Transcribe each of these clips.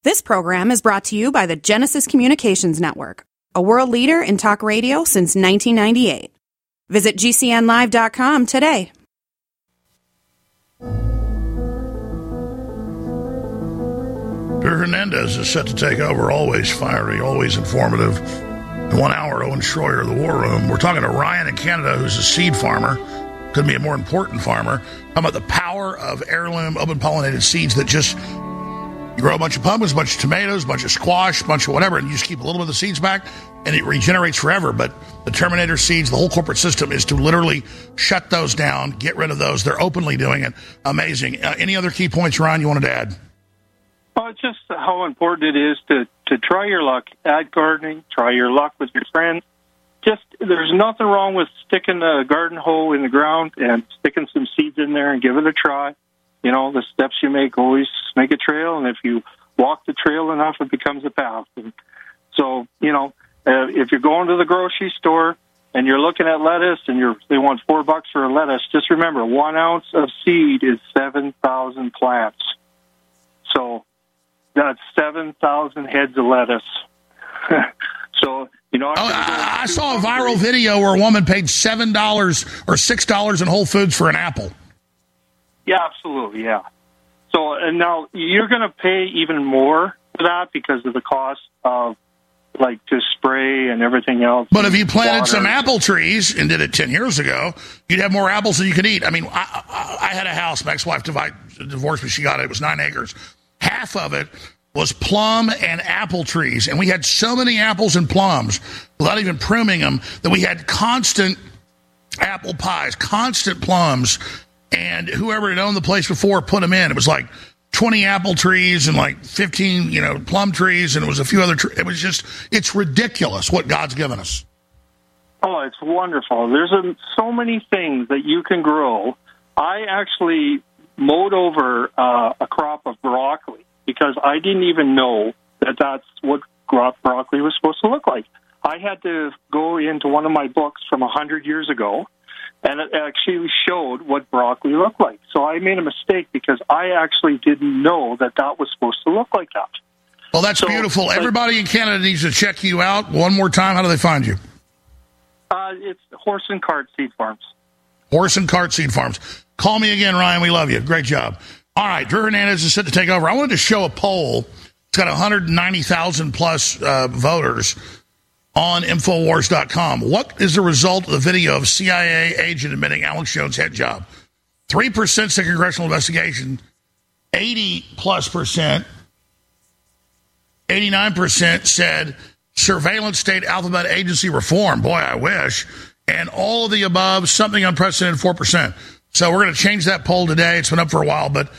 This program is brought to you by the Genesis Communications Network, a world leader in talk radio since 1998. Visit GCNlive.com today. Drew Hernandez is set to take over, always fiery, always informative. In 1 hour, Owen Schroyer, The War Room. We're talking to Ryan in Canada, who's a seed farmer. Couldn't be a more important farmer. Talking about the power of heirloom, open-pollinated seeds that just... You grow a bunch of pumpkins, a bunch of tomatoes, a bunch of squash, a bunch of whatever, and you just keep a little bit of the seeds back, and it regenerates forever. But the Terminator seeds, the whole corporate system is to literally shut those down, get rid of those. They're openly doing it. Amazing. Any other key points, Ryan, you wanted to add? Well, it's just how important it is to try your luck at gardening, try your luck with your friends. Just, there's nothing wrong with sticking a garden hoe in the ground and sticking some seeds in there and give it a try. You know, the steps you make always make a trail, and if you walk the trail enough, it becomes a path. And so, you know, if you're going to the grocery store and you're looking at lettuce and they want $4 for a lettuce, just remember 1 ounce of seed is 7,000 plants. So that's 7,000 heads of lettuce. So, you know, I saw a viral video where a woman paid $7 or $6 in Whole Foods for an apple. Yeah, absolutely, yeah. So, and now you're going to pay even more for that because of the cost of, like, to spray and everything else. But if you planted some apple trees and did it 10 years ago, you'd have more apples than you could eat. I mean, I had a house. My ex-wife divorced me. She got it. It was 9 acres. Half of it was plum and apple trees. And we had so many apples and plums without even pruning them that we had constant apple pies, constant plums. And whoever had owned the place before put them in. It was like 20 apple trees and like 15, plum trees, and it was a few other trees. It was just, it's ridiculous what God's given us. Oh, it's wonderful. There's so many things that you can grow. I actually mowed over a crop of broccoli because I didn't even know that that's what broccoli was supposed to look like. I had to go into one of my books from 100 years ago, and it actually showed what broccoli looked like. So I made a mistake because I actually didn't know that was supposed to look like that. Well, that's beautiful. Everybody in Canada needs to check you out. One more time, how do they find you? It's Horse and Cart Seed Farms. Horse and Cart Seed Farms. Call me again, Ryan. We love you. Great job. All right, Drew Hernandez is set to take over. I wanted to show a poll. It's got 190,000 plus voters on Infowars.com. What is the result of the video of CIA agent admitting Alex Jones' head job? 3% said congressional investigation. 80+%, 89% said surveillance state alphabet agency reform. Boy, I wish. And all of the above, something unprecedented, 4%. So we're going to change that poll today. It's been up for a while, but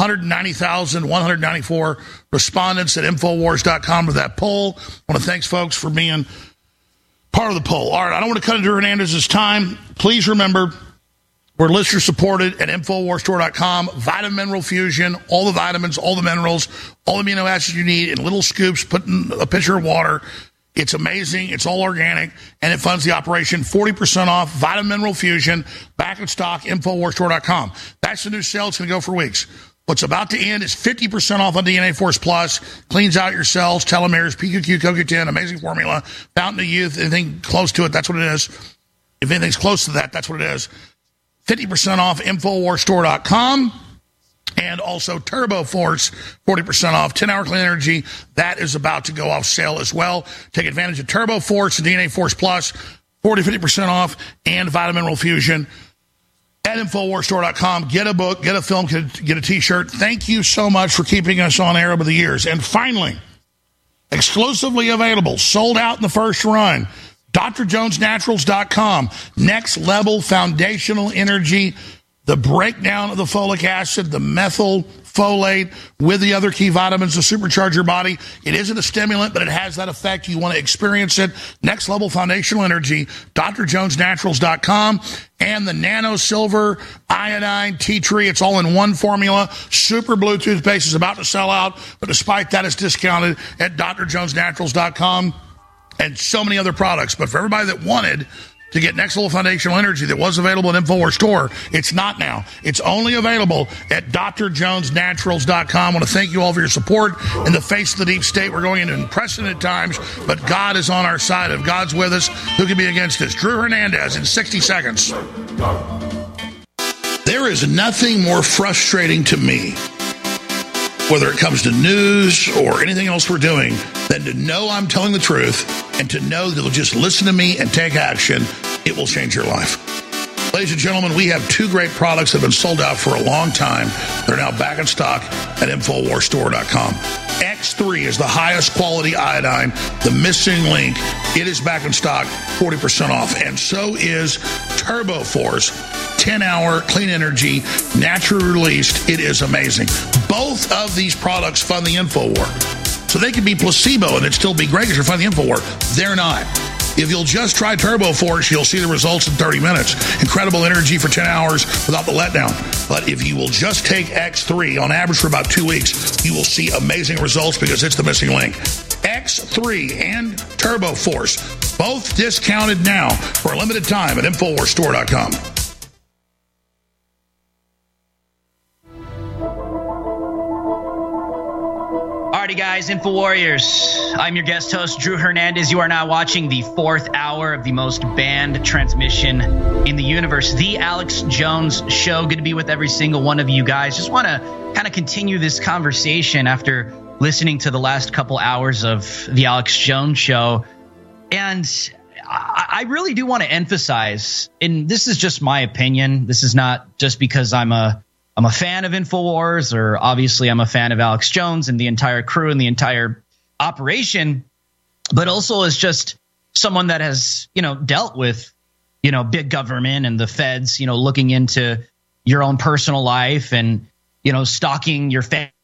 190,194 respondents at Infowars.com for that poll. I want to thank folks for being part of the poll. All right, I don't want to cut into Hernandez's time. Please remember, we're listener supported at InfoWarsStore.com. Vitamin Mineral Fusion, all the vitamins, all the minerals, all the amino acids you need in little scoops, put in a pitcher of water. It's amazing. It's all organic, and it funds the operation. 40% off Vitamin Mineral Fusion, back in stock, InfoWarsStore.com. That's the new sale. It's going to go for weeks. What's about to end is 50% off on DNA Force Plus. Cleans out your cells, telomeres, PQQ, CoQ10, amazing formula, fountain of youth, anything close to it, that's what it is. If anything's close to that, that's what it is. 50% off InfoWarsStore.com. And also Turbo Force, 40% off, 10-hour clean energy. That is about to go off sale as well. Take advantage of Turbo Force and DNA Force Plus, 40-50% off, and Vitamin Mineral Fusion at InfoWarsStore.com. Get a book, get a film, get a T-shirt. Thank you so much for keeping us on air over the years. And finally, exclusively available, sold out in the first run, DrJonesNaturals.com. Next level foundational energy, the breakdown of the folic acid, the methylfolate with the other key vitamins to supercharge your body. It isn't a stimulant, but it has that effect. You want to experience it. Next level foundational energy, DrJonesNaturals.com. And the Nano Silver Iodine Tea Tree. It's all in one formula. Super Blue toothpaste is about to sell out, but despite that, it's discounted at DrJonesNaturals.com and so many other products. But for everybody that wanted to get Next Level Foundational Energy that was available at InfoWars Store. It's not now. It's only available at drjonesnaturals.com. I want to thank you all for your support. In the face of the deep state, we're going into unprecedented times, but God is on our side. If God's with us, who can be against us? Drew Hernandez in 60 seconds. There is nothing more frustrating to me, whether it comes to news or anything else we're doing, than to know I'm telling the truth and to know that you'll just listen to me and take action. It will change your life. Ladies and gentlemen, we have two great products that have been sold out for a long time. They're now back in stock at InfoWarsStore.com. X3 is the highest quality iodine, the missing link. It is back in stock, 40% off. And so is TurboForce, 10-hour clean energy, naturally released. It is amazing. Both of these products fund the InfoWar. So they could be placebo and it'd still be great because you're funding the InfoWar. They're not. If you'll just try TurboForce, you'll see the results in 30 minutes. Incredible energy for 10 hours without the letdown. But if you will just take X3 on average for about 2 weeks, you will see amazing results because it's the missing link. X3 and TurboForce, both discounted now for a limited time at InfoWarsStore.com. Alrighty, guys, InfoWarriors. I'm your guest host, Drew Hernandez. You are now watching the 4th hour of the most banned transmission in the universe, The Alex Jones Show. Good to be with every single one of you guys. Just want to kind of continue this conversation after listening to the last couple hours of The Alex Jones Show. And I really do want to emphasize, and this is just my opinion. This is not just because I'm a fan of InfoWars, or obviously I'm a fan of Alex Jones and the entire crew and the entire operation, but also as just someone that has, dealt with, big government and the feds, looking into your own personal life and, stalking your family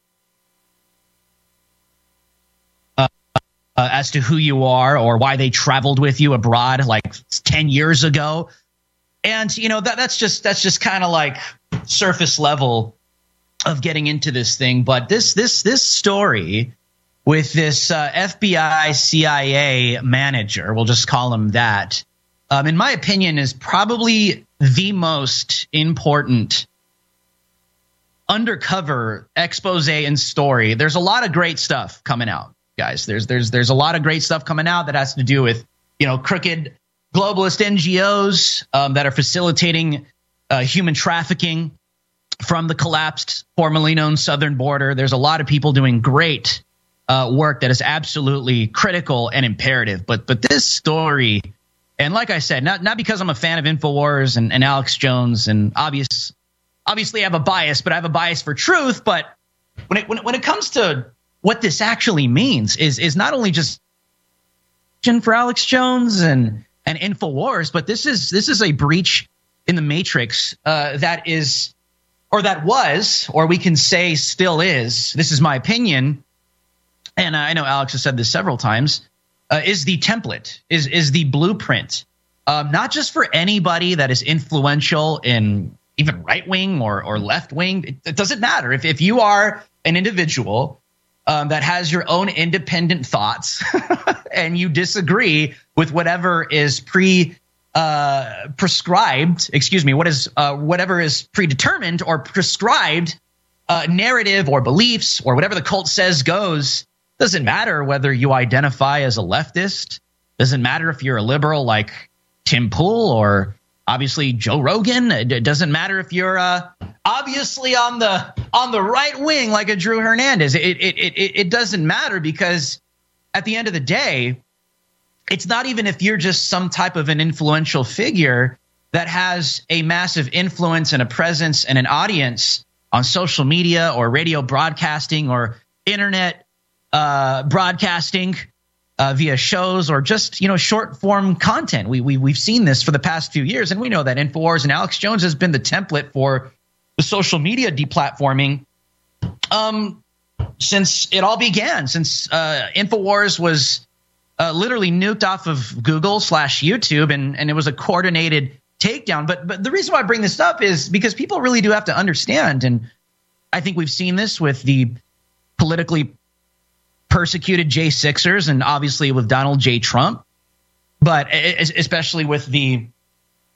as to who you are or why they traveled with you abroad like 10 years ago. And, that's just kind of like surface level of getting into this thing. But this story with this FBI CIA manager, we'll just call him that, in my opinion, is probably the most important undercover expose and story. There's a lot of great stuff coming out, guys. There's a lot of great stuff coming out that has to do with, crooked globalist NGOs that are facilitating human trafficking from the collapsed, formerly known southern border. There's a lot of people doing great work that is absolutely critical and imperative. But this story, and like I said, not because I'm a fan of InfoWars and Alex Jones, and obviously I have a bias, but I have a bias for truth. But when it comes to what this actually means is not only just for Alex Jones and InfoWars, but this is a breach in the matrix that was, or we can say still is, this is my opinion, and I know Alex has said this several times, is the template, is the blueprint, not just for anybody that is influential in even right-wing or left-wing. It doesn't matter. If you are an individual that has your own independent thoughts and you disagree with whatever is prescribed, whatever is predetermined or prescribed narrative or beliefs or whatever the cult says goes. Doesn't matter whether you identify as a leftist. Doesn't matter if you're a liberal like Tim Pool or obviously Joe Rogan. It doesn't matter if you're obviously on the right wing like a Drew Hernandez. It doesn't matter, because at the end of the day, it's not even if you're just some type of an influential figure that has a massive influence and a presence and an audience on social media or radio broadcasting or internet broadcasting via shows or just, short form content. We've seen this for the past few years, and we know that InfoWars and Alex Jones has been the template for the social media deplatforming since it all began, since InfoWars was literally nuked off of Google/YouTube, and it was a coordinated takedown. But the reason why I bring this up is because people really do have to understand, and I think we've seen this with the politically persecuted J6ers and obviously with Donald J. Trump, but especially with the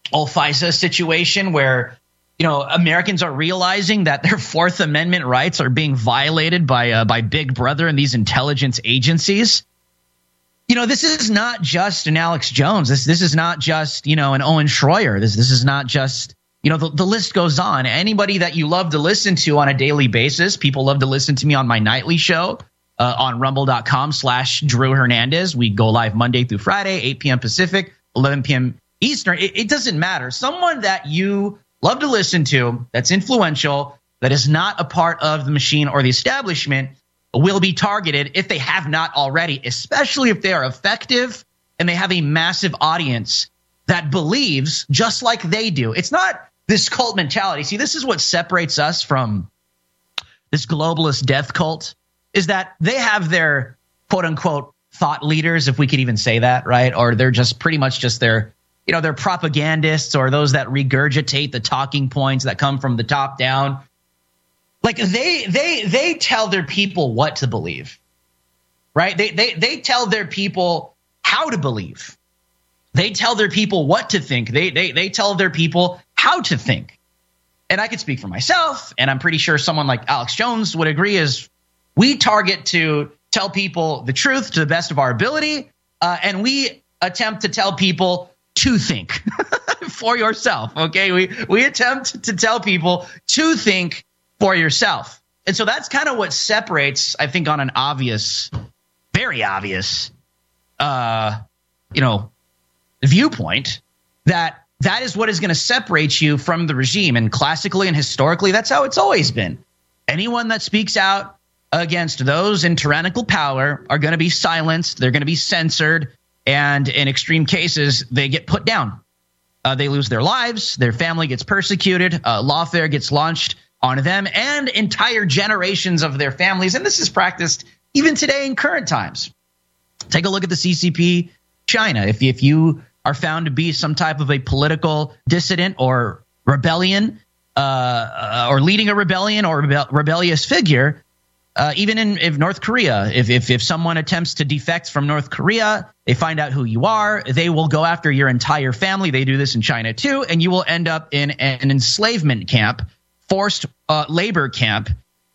whole FISA situation where, you know, Americans are realizing that their Fourth Amendment rights are being violated by Big Brother and these intelligence agencies. You know, this is not just an Alex Jones. This is not just, you know, an Owen Schroyer. This is not just, you know, the list goes on. Anybody that you love to listen to on a daily basis. People love to listen to me on my nightly show on rumble.com/Drew Hernandez. We go live Monday through Friday, 8 p.m. Pacific, 11 p.m. Eastern. It doesn't matter. Someone that you love to listen to, that's influential, that is not a part of the machine or the establishment, will be targeted if they have not already, especially if they are effective and they have a massive audience that believes just like they do. It's not this cult mentality. See, this is what separates us from this globalist death cult, is that they have their quote unquote thought leaders, if we could even say that, right? Or they're just pretty much just their, you know, they're propagandists or those that regurgitate the talking points that come from the top down. Like they tell their people what to believe, right? They tell their people how to believe. They tell their people what to think. They tell their people how to think. And I could speak for myself, and I'm pretty sure someone like Alex Jones would agree, is we target to tell people the truth to the best of our ability, and we attempt to tell people to think for yourself, okay? We attempt to tell people to think for yourself. And so that's kind of what separates, I think, on an obvious, very obvious, viewpoint, that is what is going to separate you from the regime. And classically and historically, that's how it's always been. Anyone that speaks out against those in tyrannical power are going to be silenced. They're going to be censored. And in extreme cases, they get put down. They lose their lives. Their family gets persecuted. Lawfare gets launched on them and entire generations of their families. And this is practiced even today in current times. Take a look at the CCP China. If you are found to be some type of a political dissident or rebellion, or leading a rebellion or rebellious figure, even in North Korea, if someone attempts to defect from North Korea, they find out who you are, they will go after your entire family. They do this in China too, and you will end up in an enslavement camp, forced labor camp.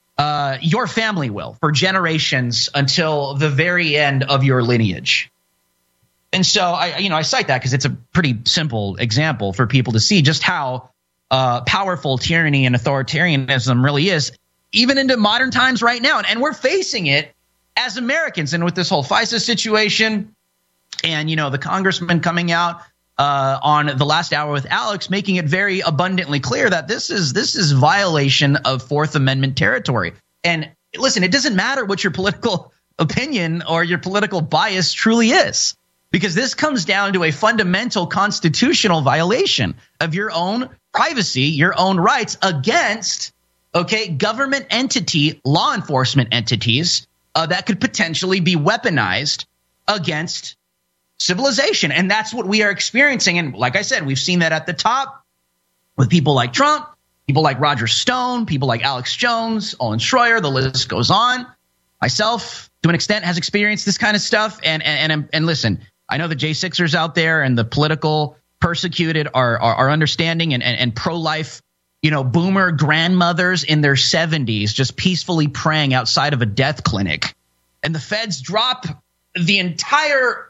Your family will, for generations, until the very end of your lineage. And so I cite that because it's a pretty simple example for people to see just how powerful tyranny and authoritarianism really is, even into modern times right now. And we're facing it as Americans. And with this whole FISA situation and, the congressman coming out on the last hour with Alex, making it very abundantly clear that this is violation of Fourth Amendment territory. And listen, it doesn't matter what your political opinion or your political bias truly is, because this comes down to a fundamental constitutional violation of your own privacy, your own rights against government entity, law enforcement entities that could potentially be weaponized against civilization. And that's what we are experiencing. And like I said, we've seen that at the top with people like Trump, people like Roger Stone, people like Alex Jones, Owen Schroyer, the list goes on. Myself, to an extent, has experienced this kind of stuff. And listen, I know the J6ers out there and the political persecuted are understanding, and pro-life, boomer grandmothers in their 70s just peacefully praying outside of a death clinic. And the feds drop the entire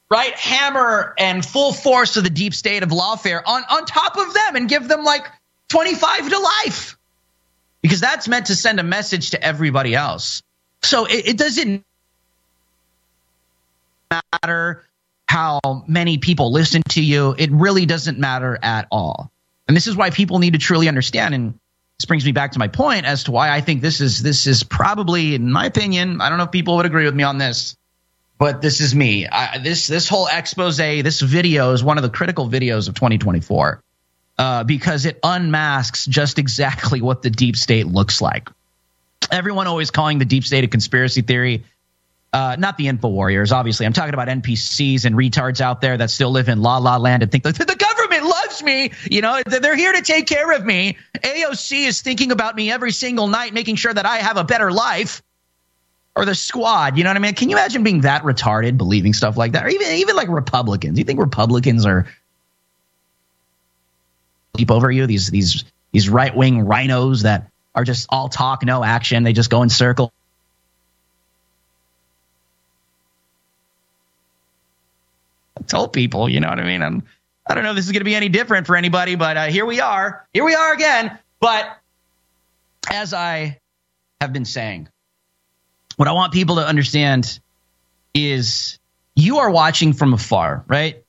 hammer and full force of the deep state of lawfare on top of them and give them like 25 to life, because that's meant to send a message to everybody else. So it doesn't matter how many people listen to you. It really doesn't matter at all. And this is why people need to truly understand. And this brings me back to my point as to why I think this is probably, in my opinion, I don't know if people would agree with me on this, but this is me. This whole expose, this video is one of the critical videos of 2024 because it unmasks just exactly what the deep state looks like. Everyone always calling the deep state a conspiracy theory. Not the info warriors, obviously. I'm talking about NPCs and retards out there that still live in la la land and think that the government loves me. They're here to take care of me. AOC is thinking about me every single night, making sure that I have a better life. Or the squad, you know what I mean? Can you imagine being that retarded, believing stuff like that? Or even like Republicans. You think Republicans are leap over you. These right-wing rhinos that are just all talk, no action. They just go in circles. I told people, you know what I mean? I don't know if this is going to be any different for anybody, but here we are. Here we are again. But as I have been saying, what I want people to understand is you are watching from afar, right?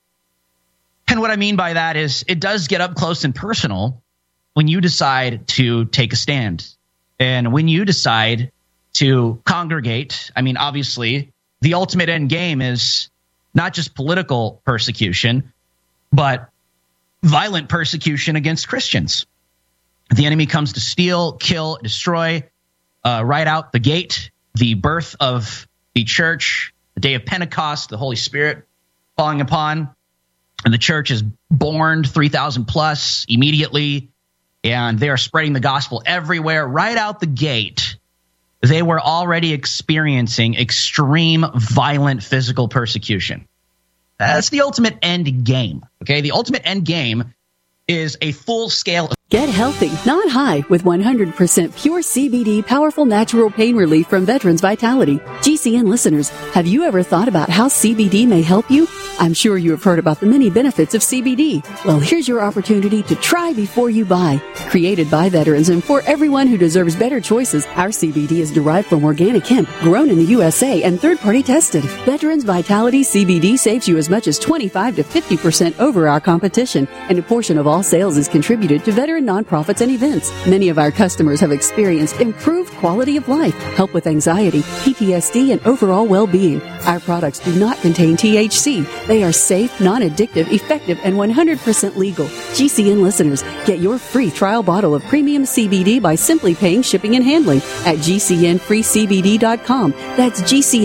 And what I mean by that is it does get up close and personal when you decide to take a stand. And when you decide to congregate, I mean, obviously, the ultimate end game is not just political persecution, but violent persecution against Christians. The enemy comes to steal, kill, destroy, right out the gate. The birth of the church, the day of Pentecost, the Holy Spirit falling upon, and the church is born 3,000 plus immediately, and they are spreading the gospel everywhere. Right out the gate, they were already experiencing extreme violent physical persecution. That's the ultimate end game. Okay, the ultimate end game is a full scale. Get healthy, not high, with 100% pure CBD powerful natural pain relief from Veterans Vitality. GCN listeners, have you ever thought about how CBD may help you? I'm sure you have heard about the many benefits of CBD. Well, here's your opportunity to try before you buy. Created by veterans and for everyone who deserves better choices, our CBD is derived from organic hemp, grown in the USA and third-party tested. Veterans Vitality CBD saves you as much as 25 to 50% over our competition, and a portion of all sales is contributed to veteran nonprofits and events. Many of our customers have experienced improved quality of life, help with anxiety, PTSD, and overall well-being. Our products do not contain THC. They are safe, non-addictive, effective, and 100% legal. GCN listeners, get your free trial bottle of premium CBD by simply paying shipping and handling at GCNFreeCBD.com. That's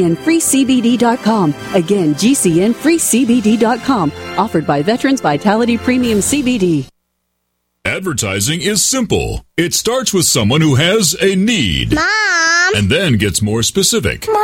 GCNFreeCBD.com. Again, GCNFreeCBD.com. Offered by Veterans Vitality Premium CBD. Advertising is simple. It starts with someone who has a need. Mom! And then gets more specific. Mom,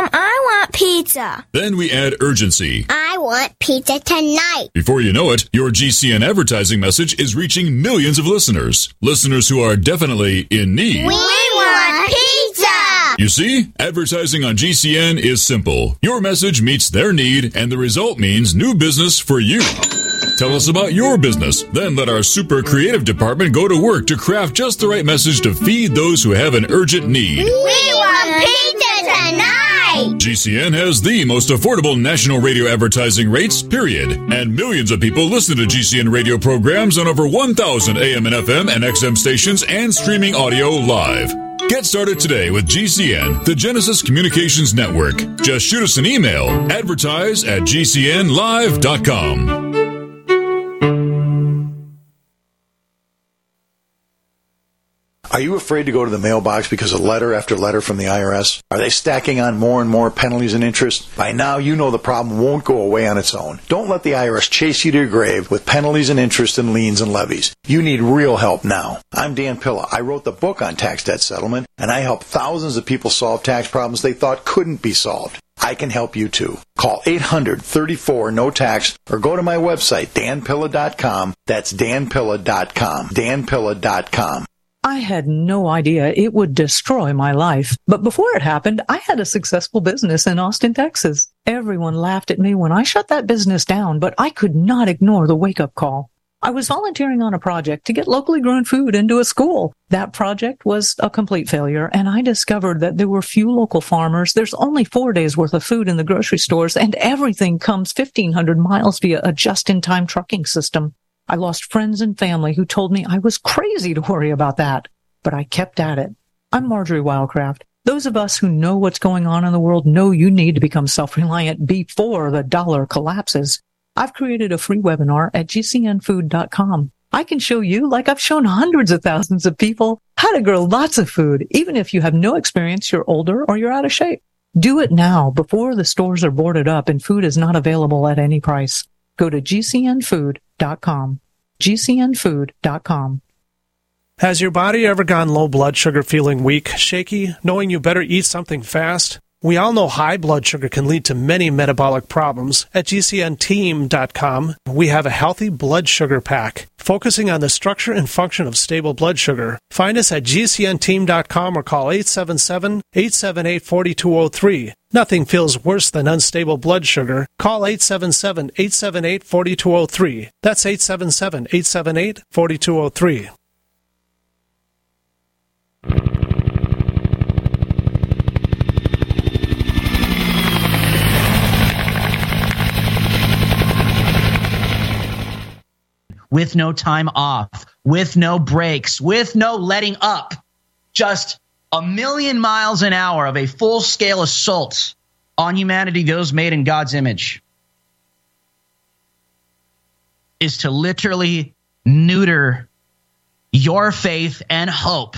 I want pizza. Then we add urgency. I want pizza tonight. Before you know it, your GCN advertising message is reaching millions of listeners. Listeners who are definitely in need. We want pizza! You see, advertising on GCN is simple. Your message meets their need, and the result means new business for you. Tell us about your business. Then let our super creative department go to work to craft just the right message to feed those who have an urgent need. We want pizza tonight! GCN has the most affordable national radio advertising rates, period. And millions of people listen to GCN radio programs on over 1,000 AM and FM and XM stations and streaming audio live. Get started today with GCN, the Genesis Communications Network. Just shoot us an email, advertise@gcnlive.com. Are you afraid to go to the mailbox because of letter after letter from the IRS? Are they stacking on more and more penalties and interest? By now, you know the problem won't go away on its own. Don't let the IRS chase you to your grave with penalties and interest and liens and levies. You need real help now. I'm Dan Pilla. I wrote the book on tax debt settlement, and I help thousands of people solve tax problems they thought couldn't be solved. I can help you too. Call 800-34-NO-TAX or go to my website, danpilla.com. That's danpilla.com. danpilla.com. I had no idea it would destroy my life. But before it happened, I had a successful business in Austin, Texas. Everyone laughed at me when I shut that business down, but I could not ignore the wake-up call. I was volunteering on a project to get locally grown food into a school. That project was a complete failure, and I discovered that there were few local farmers. There's only 4 days worth of food in the grocery stores, and everything comes 1,500 miles via a just-in-time trucking system. I lost friends and family who told me I was crazy to worry about that, but I kept at it. I'm Marjorie Wildcraft. Those of us who know what's going on in the world know you need to become self-reliant before the dollar collapses. I've created a free webinar at gcnfood.com. I can show you, like I've shown hundreds of thousands of people, how to grow lots of food, even if you have no experience, you're older, or you're out of shape. Do it now before the stores are boarded up and food is not available at any price. Go to gcnfood.com. gcnfood.com. Has your body ever gone low blood sugar, feeling weak, shaky, knowing you better eat something fast? We all know high blood sugar can lead to many metabolic problems. At GCNteam.com, we have a healthy blood sugar pack, focusing on the structure and function of stable blood sugar. Find us at GCNteam.com or call 877-878-4203. Nothing feels worse than unstable blood sugar. Call 877-878-4203. That's 877-878-4203. With no time off, with no breaks, with no letting up. Just a million miles an hour of a full-scale assault on humanity, those made in God's image, is to literally neuter your faith and hope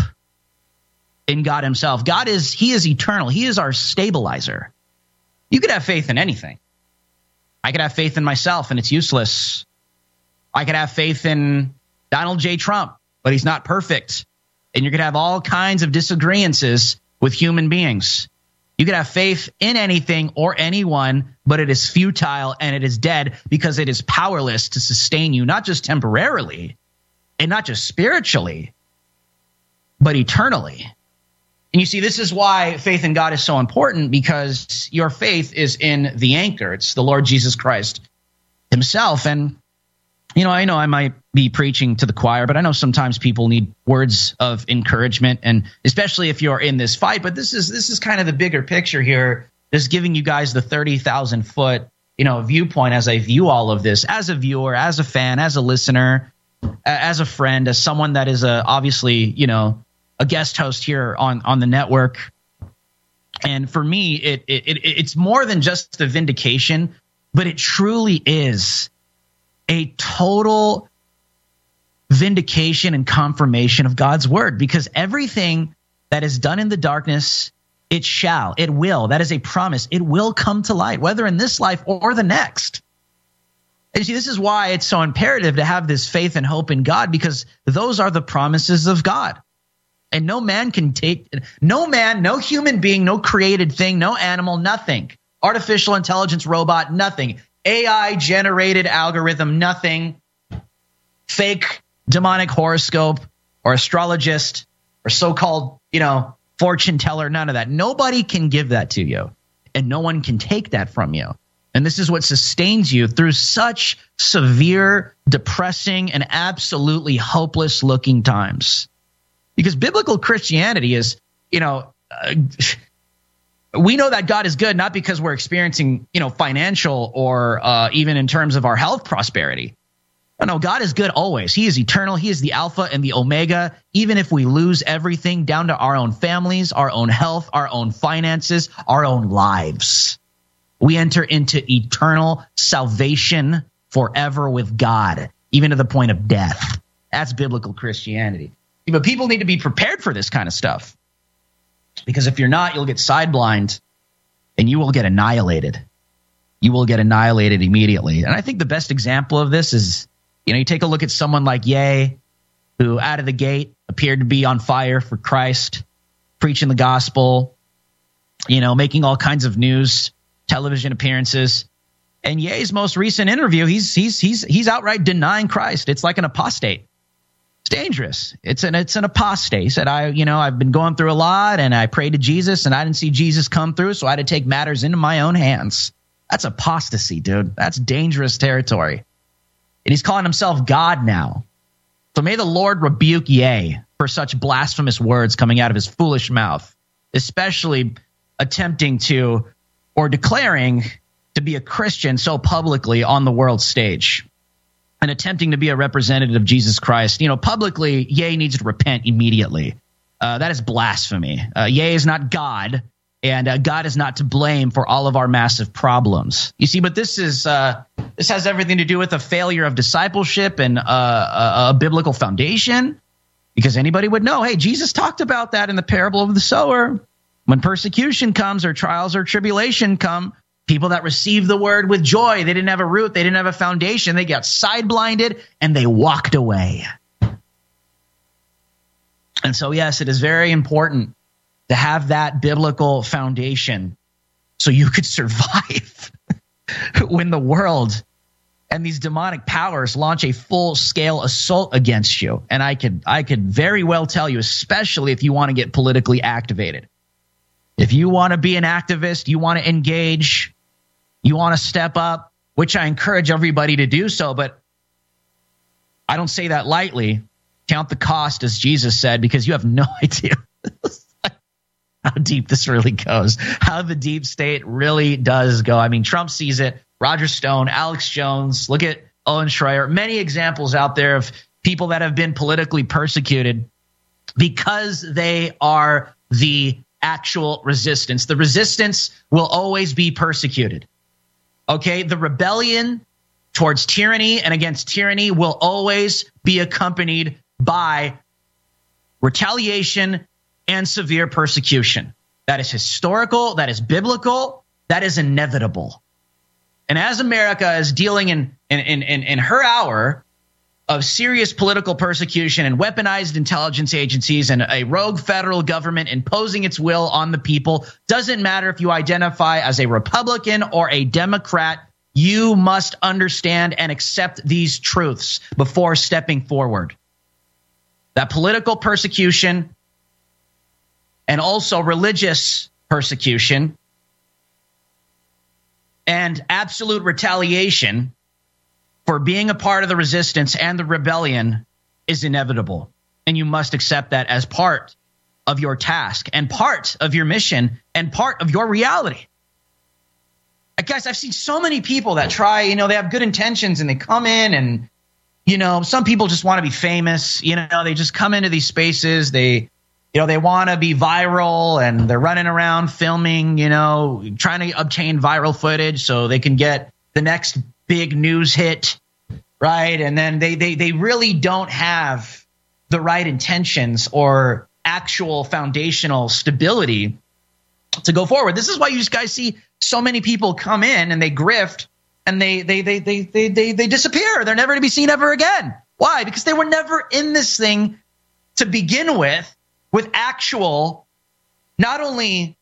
in God himself. He is eternal. He is our stabilizer. You could have faith in anything. I could have faith in myself, and it's useless. I could have faith in Donald J. Trump, but he's not perfect. And you're going to have all kinds of disagreements with human beings. You could have faith in anything or anyone, but it is futile and it is dead because it is powerless to sustain you, not just temporarily and not just spiritually, but eternally. And you see, this is why faith in God is so important, because your faith is in the anchor. It's the Lord Jesus Christ himself. And I know I might be preaching to the choir, but I know sometimes people need words of encouragement, and especially if you're in this fight. But this is kind of the bigger picture here, just giving you guys the 30,000 foot viewpoint as I view all of this, as a viewer, as a fan, as a listener, as a friend, as someone that is obviously a guest host here on the network. And for me, it's more than just the vindication, but it truly is a total vindication and confirmation of God's word, because everything that is done in the darkness, it will. That is a promise. It will come to light, whether in this life or the next. And you see, this is why it's so imperative to have this faith and hope in God, because those are the promises of God. And no man, no human being, no created thing, no animal, nothing, artificial intelligence robot, nothing, AI generated algorithm, nothing, fake demonic horoscope or astrologist or so-called, fortune teller, none of that. Nobody can give that to you, and no one can take that from you. And this is what sustains you through such severe, depressing, and absolutely hopeless looking times. Because biblical Christianity is, we know that God is good, not because we're experiencing, financial or even in terms of our health prosperity. No, God is good always. He is eternal. He is the Alpha and the Omega. Even if we lose everything down to our own families, our own health, our own finances, our own lives, we enter into eternal salvation forever with God, even to the point of death. That's biblical Christianity. But people need to be prepared for this kind of stuff. Because if you're not, you'll get sidelined and you will get annihilated. You will get annihilated immediately. And I think the best example of this is, you take a look at someone like Ye, who out of the gate appeared to be on fire for Christ, preaching the gospel, making all kinds of news, television appearances. And Ye's most recent interview, he's outright denying Christ. It's like an apostate. It's dangerous. It's an apostate. He said, I've been going through a lot, and I prayed to Jesus, and I didn't see Jesus come through, so I had to take matters into my own hands. That's apostasy, dude. That's dangerous territory. And he's calling himself God now. So may the Lord rebuke Ye for such blasphemous words coming out of his foolish mouth, especially attempting to or declaring to be a Christian so publicly on the world stage. And attempting to be a representative of Jesus Christ, publicly, Ye needs to repent immediately. That is blasphemy. Ye is not God, and God is not to blame for all of our massive problems. You see, but this has everything to do with a failure of discipleship and a biblical foundation, because anybody would know, hey, Jesus talked about that in the parable of the sower. When persecution comes or trials or tribulation come, people that receive the word with joy, they didn't have a root, they didn't have a foundation, they got side-blinded, and they walked away. And so, yes, it is very important to have that biblical foundation so you could survive when the world and these demonic powers launch a full-scale assault against you. And I could very well tell you, especially if you want to get politically activated. If you want to be an activist, you want to engage, you want to step up, which I encourage everybody to do so, but I don't say that lightly. Count the cost, as Jesus said, because you have no idea how deep this really goes, how the deep state really does go. I mean, Trump sees it, Roger Stone, Alex Jones, look at Owen Schreier, many examples out there of people that have been politically persecuted because they are the actual resistance. The resistance will always be persecuted. Okay, the rebellion towards tyranny and against tyranny will always be accompanied by retaliation and severe persecution. That is historical, that is biblical, that is inevitable. And as America is dealing in her hour of serious political persecution and weaponized intelligence agencies and a rogue federal government imposing its will on the people, doesn't matter if you identify as a Republican or a Democrat, you must understand and accept these truths before stepping forward. That political persecution and also religious persecution and absolute retaliation for being a part of the resistance and the rebellion is inevitable. And you must accept that as part of your task and part of your mission and part of your reality. Guys, I've seen so many people that try, they have good intentions and they come in and, some people just want to be famous. They just come into these spaces. They want to be viral and they're running around filming, trying to obtain viral footage so they can get the next big news hit, right? And then they really don't have the right intentions or actual foundational stability to go forward. This is why you guys see so many people come in and they grift and they disappear. They're never to be seen ever again. Why? Because they were never in this thing to begin with actual, not only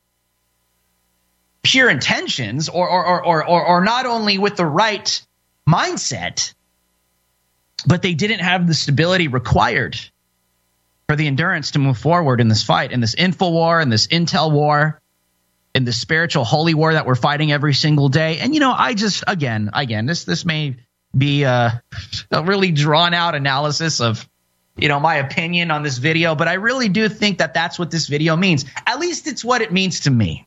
pure intentions or not only with the right mindset, but they didn't have the stability required for the endurance to move forward in this fight, in this info war, in this intel war, in the spiritual holy war that we're fighting every single day. And, I just, again, this may be a really drawn out analysis of, my opinion on this video, but I really do think that that's what this video means. At least it's what it means to me.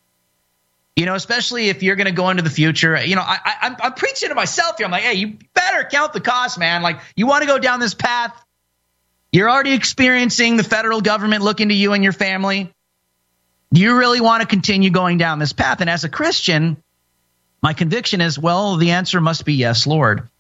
Especially if you're going to go into the future, I'm preaching to myself here. I'm like, hey, you better count the cost, man. Like, you want to go down this path. You're already experiencing the federal government look into you and your family. Do you really want to continue going down this path? And as a Christian, my conviction is, well, the answer must be yes, Lord.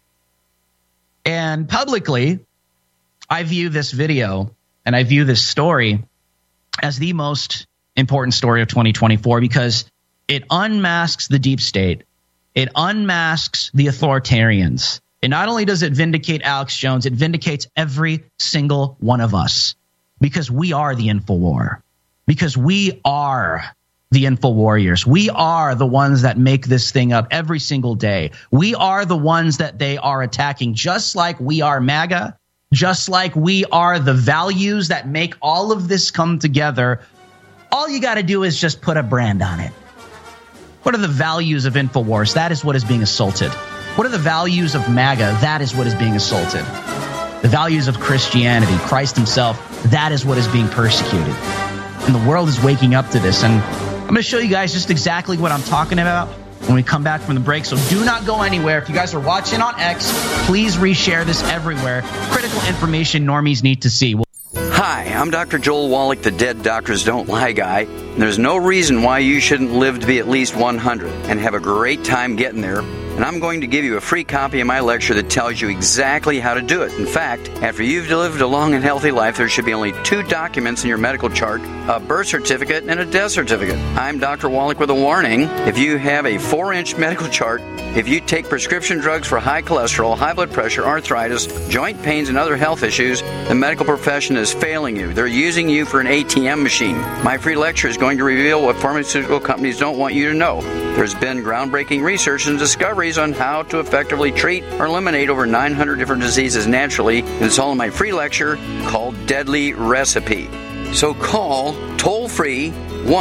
And publicly, I view this video and I view this story as the most important story of 2024 because it unmasks the deep state. It unmasks the authoritarians. And not only does it vindicate Alex Jones, it vindicates every single one of us because we are the info war. Because we are the info warriors. We are the ones that make this thing up every single day. We are the ones that they are attacking, just like we are MAGA, just like we are the values that make all of this come together. All you got to do is just put a brand on it. What are the values of InfoWars? That is what is being assaulted. What are the values of MAGA? That is what is being assaulted. The values of Christianity, Christ himself, that is what is being persecuted. And the world is waking up to this. And I'm going to show you guys just exactly what I'm talking about when we come back from the break. So do not go anywhere. If you guys are watching on X, please reshare this everywhere. Critical information normies need to see. Hi, I'm Dr. Joel Wallach, the Dead Doctors Don't Lie guy. And there's no reason why you shouldn't live to be at least 100 and have a great time getting there and I'm going to give you a free copy of my lecture that tells you exactly how to do it. In fact, after you've lived a long and healthy life, there should be only 2 documents in your medical chart, a birth certificate and a death certificate. I'm Dr. Wallach with a warning. If you have a 4-inch medical chart, if you take prescription drugs for high cholesterol, high blood pressure, arthritis, joint pains, and other health issues, the medical profession is failing you. They're using you for an ATM machine. My free lecture is going to reveal what pharmaceutical companies don't want you to know. There's been groundbreaking research and discoveries on how to effectively treat or eliminate over 900 different diseases naturally, and it's all in my free lecture called Deadly Recipe. So call toll-free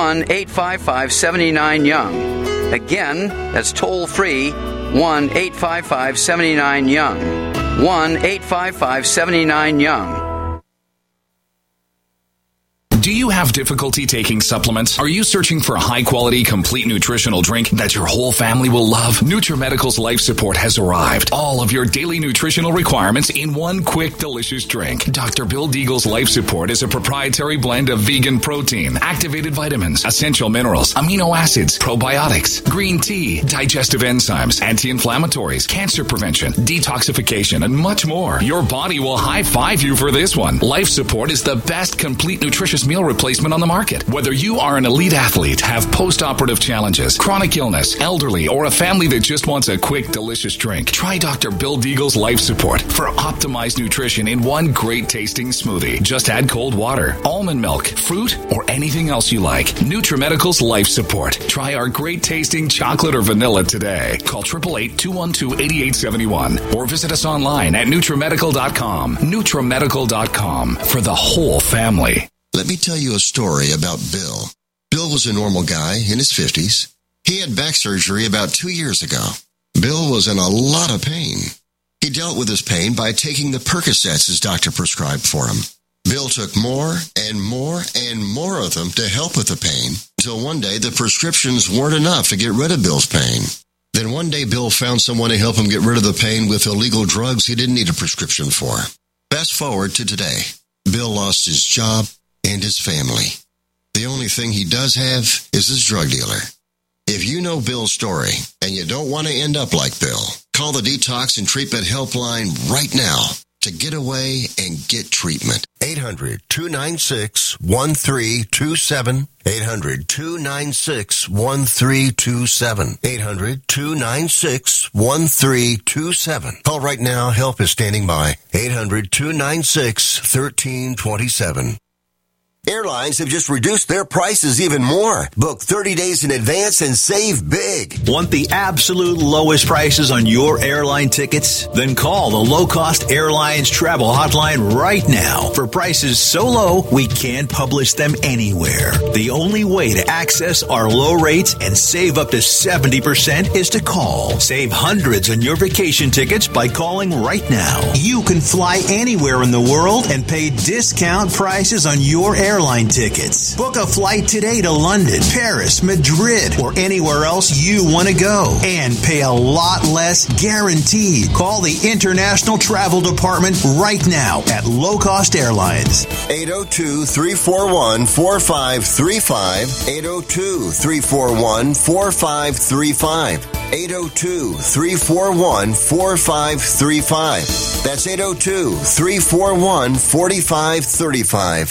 1-855-79-YOUNG. Again, that's toll-free 1-855-79-YOUNG. 1-855-79-YOUNG. Do you have difficulty taking supplements? Are you searching for a high-quality, complete nutritional drink that your whole family will love? NutriMedical's Life Support has arrived. All of your daily nutritional requirements in one quick, delicious drink. Dr. Bill Deagle's Life Support is a proprietary blend of vegan protein, activated vitamins, essential minerals, amino acids, probiotics, green tea, digestive enzymes, anti-inflammatories, cancer prevention, detoxification, and much more. Your body will high-five you for this one. Life Support is the best complete nutritious meal replacement on the market. Whether you are an elite athlete, have post-operative challenges, chronic illness, elderly, or a family that just wants a quick, delicious drink, try Dr. Bill Deagle's Life Support for optimized nutrition in one great tasting smoothie. Just add cold water, almond milk, fruit, or anything else you like. NutriMedical's Life Support. Try our great tasting chocolate or vanilla today. Call 888-212-8871 or visit us online at NutriMedical.com. NutriMedical.com for the whole family. Let me tell you a story about Bill. Bill was a normal guy in his 50s. He had back surgery about 2 years ago. Bill was in a lot of pain. He dealt with his pain by taking the Percocets his doctor prescribed for him. Bill took more and more and more of them to help with the pain, until one day the prescriptions weren't enough to get rid of Bill's pain. Then one day Bill found someone to help him get rid of the pain with illegal drugs he didn't need a prescription for. Fast forward to today. Bill lost his job and his family. The only thing he does have is his drug dealer. If you know Bill's story and you don't want to end up like Bill, call the Detox and Treatment Helpline right now to get away and get treatment. 800-296-1327. 800-296-1327. 800-296-1327. Call right now. Help is standing by. 800-296-1327. Airlines have just reduced their prices even more. Book 30 days in advance and save big. Want the absolute lowest prices on your airline tickets? Then call the Low Cost Airlines Travel Hotline right now for prices so low we can't publish them anywhere. The only way to access our low rates and save up to 70% is to call. Save hundreds on your vacation tickets by calling right now. You can fly anywhere in the world and pay discount prices on your airline tickets. Book a flight today to London, Paris, Madrid, or anywhere else you want to go and pay a lot less guaranteed. Call the International Travel Department right now at Low Cost Airlines. 802-341-4535. 802-341-4535. 802-341-4535. That's 802-341-4535.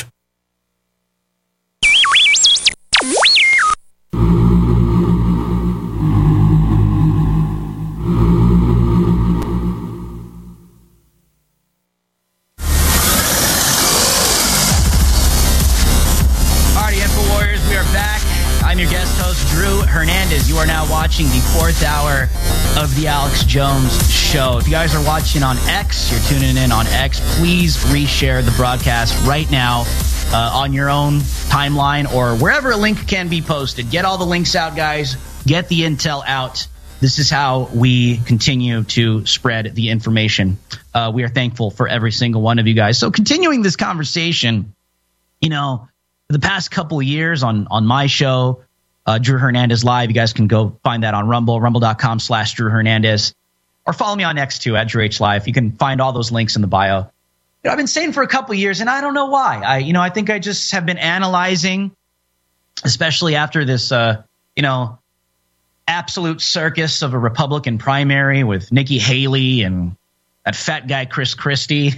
Hernandez. You are now watching the 4th hour of the Alex Jones Show. If you guys are watching on X, you're tuning in on X, please reshare the broadcast right now on your own timeline or wherever a link can be posted. Get all the links out, guys. Get the intel out. This is how we continue to spread the information. We are thankful for every single one of you guys. So continuing this conversation, you know, for the past couple of years on my show, Drew Hernandez Live. You guys can go find that on Rumble, rumble.com/Drew Hernandez, or follow me on X too at Drew H Live. You can find all those links in the bio. You know, I've been saying for a couple of years, and I don't know why. I think I just have been analyzing, especially after this, absolute circus of a Republican primary with Nikki Haley and that fat guy Chris Christie.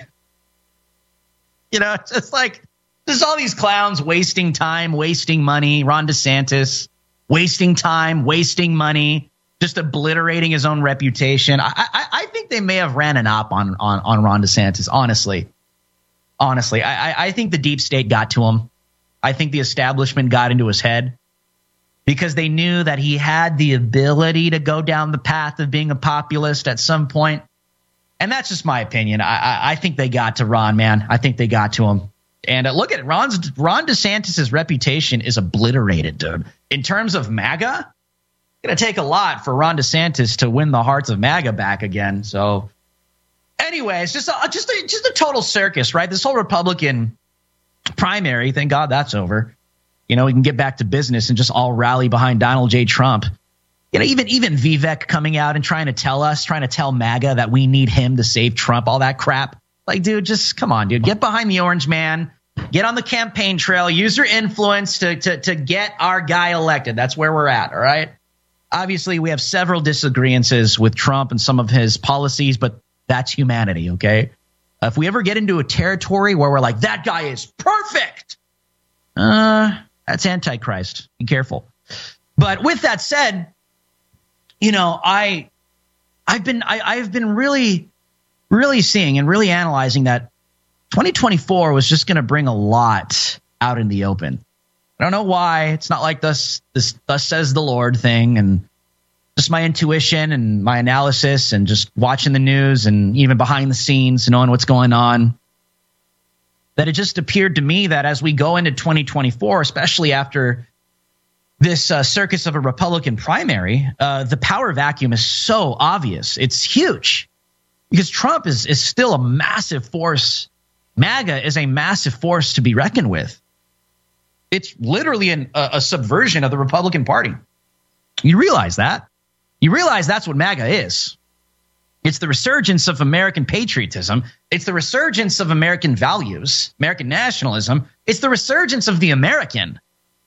You know, it's just like there's all these clowns wasting time, wasting money. Ron DeSantis wasting time, wasting money, just obliterating his own reputation. I think they may have ran an op on Ron DeSantis, honestly. I think the deep state got to him. I think the establishment got into his head because they knew that he had the ability to go down the path of being a populist at some point. And that's just my opinion. I think they got to Ron, man. I think they got to him. And look at it. Ron DeSantis' reputation is obliterated, dude. In terms of MAGA, it's going to take a lot for Ron DeSantis to win the hearts of MAGA back again. So anyway, it's just a total circus, right? This whole Republican primary, thank God that's over. You know, we can get back to business and just all rally behind Donald J. Trump. You know, even Vivek coming out and trying to tell MAGA that we need him to save Trump, all that crap. Like, dude, just come on, dude. Get behind the orange man. Get on the campaign trail. Use your influence to get our guy elected. That's where we're at, all right? Obviously, we have several disagreements with Trump and some of his policies, but that's humanity, okay? If we ever get into a territory where we're like, that guy is perfect, that's Antichrist. Be careful. But with that said, you know, I've been really seeing and really analyzing that 2024 was just going to bring a lot out in the open. I don't know why. It's not like this thus says the Lord thing, and just my intuition and my analysis and just watching the news and even behind the scenes, knowing what's going on, that it just appeared to me that as we go into 2024, especially after this circus of a Republican primary, the power vacuum is so obvious. It's huge because Trump is still a massive force. MAGA is a massive force to be reckoned with. It's literally a subversion of the Republican Party. You realize that? You realize that's what MAGA is. It's the resurgence of American patriotism. It's the resurgence of American values, American nationalism. It's the resurgence of the American.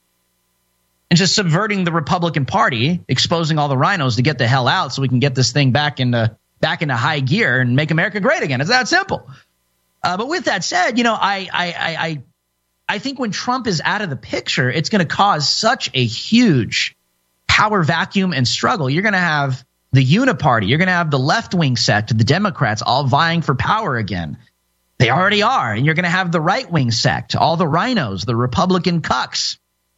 And just subverting the Republican Party, exposing all the rhinos to get the hell out so we can get this thing back into high gear and make America great again. It's that simple. But with that said, you know, I think when Trump is out of the picture, it's going to cause such a huge power vacuum and struggle. You're going to have the Uniparty. You're going to have the left-wing sect, the Democrats, all vying for power again. They already are. And you're going to have the right-wing sect, all the rhinos, the Republican cucks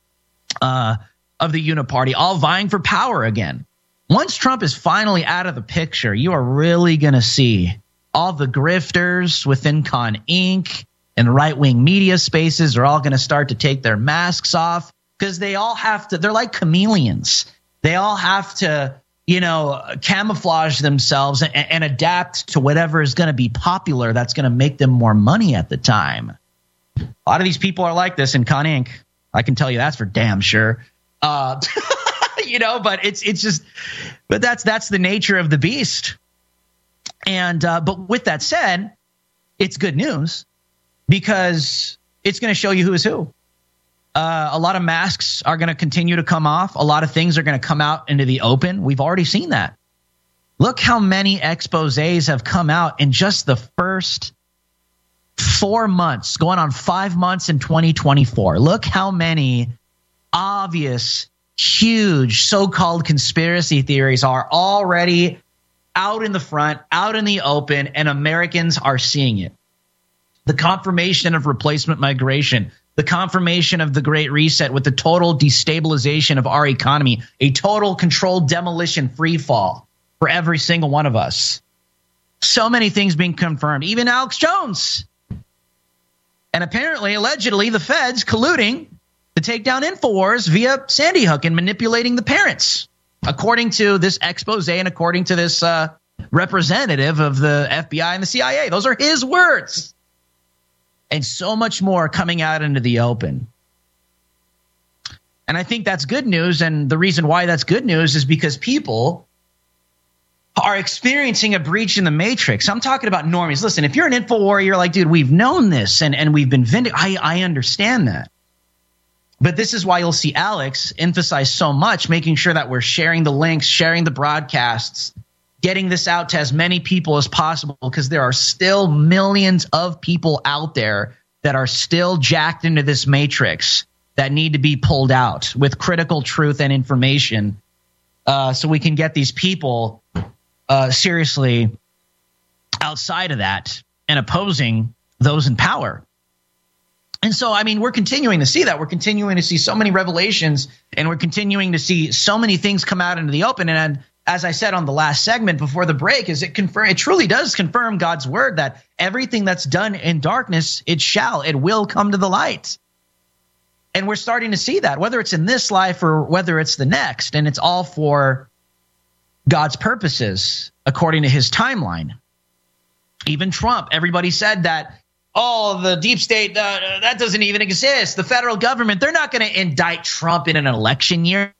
of the Uniparty, all vying for power again. Once Trump is finally out of the picture, you are really going to see all the grifters within Con Inc. and right-wing media spaces are all going to start to take their masks off because they all have to – they're like chameleons. They all have to, you know, camouflage themselves and adapt to whatever is going to be popular that's going to make them more money at the time. A lot of these people are like this in Con Inc. I can tell you that's for damn sure. You know, but it's just – but that's the nature of the beast. And but with that said, it's good news because it's going to show you who is who. A lot of masks are going to continue to come off. A lot of things are going to come out into the open. We've already seen that. Look how many exposés have come out in just the first 4 months, going on 5 months in 2024. Look how many obvious, huge so-called conspiracy theories are already out in the front, out in the open, and Americans are seeing it. The confirmation of replacement migration, the confirmation of the Great Reset with the total destabilization of our economy, a total controlled demolition free fall for every single one of us. So many things being confirmed, even Alex Jones. And apparently, allegedly, the feds colluding to take down InfoWars via Sandy Hook and manipulating the parents, according to this expose and according to this representative of the FBI and the CIA. Those are his words. And so much more coming out into the open. And I think that's good news. And the reason why that's good news is because people are experiencing a breach in the matrix. I'm talking about normies. Listen, if you're an InfoWar, you're like, dude, we've known this and we've been vindicated. I understand that. But this is why you'll see Alex emphasize so much, making sure that we're sharing the links, sharing the broadcasts, getting this out to as many people as possible, because there are still millions of people out there that are still jacked into this matrix that need to be pulled out with critical truth and information, so we can get these people seriously outside of that and opposing those in power. And so, I mean, we're continuing to see that. We're continuing to see so many revelations, and we're continuing to see so many things come out into the open. And as I said on the last segment before the break, it truly does confirm God's word that everything that's done in darkness, it will come to the light. And we're starting to see that, whether it's in this life or whether it's the next. And it's all for God's purposes, according to his timeline. Even Trump, everybody said that, oh, the deep state, that doesn't even exist. The federal government, they're not going to indict Trump in an election year.